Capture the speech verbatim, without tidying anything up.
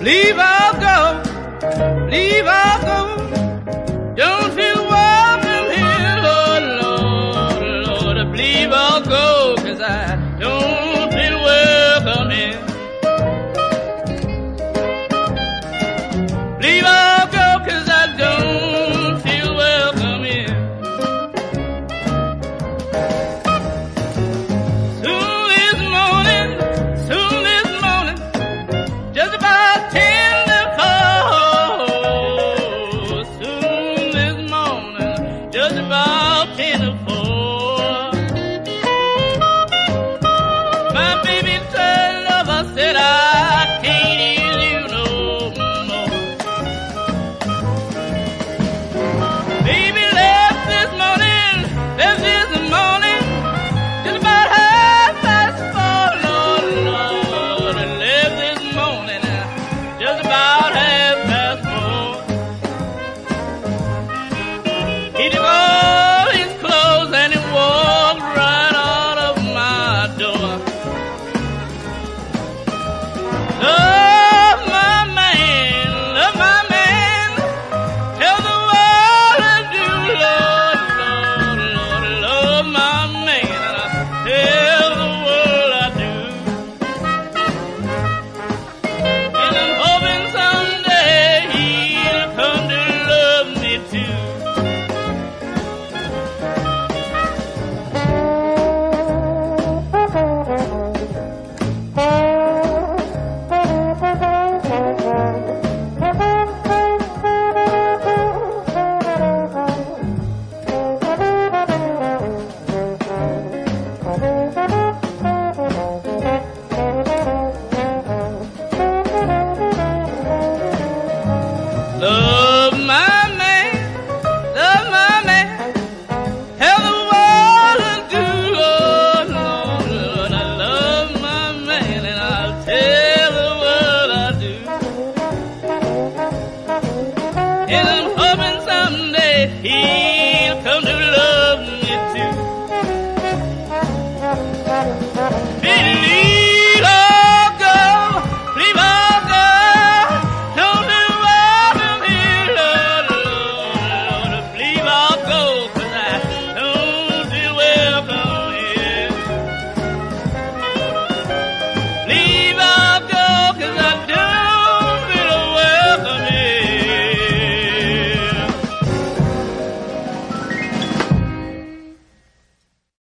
Leave I'll go, leave I'll go. Don't feel welcome here, Lord, Lord, Lord. I believe I'll go, 'cause I don't feel welcome here. Believe I'll go, 'cause I don't feel welcome here. Soon this morning, soon this morning, just about ten to four. Soon this morning, just about ten to four.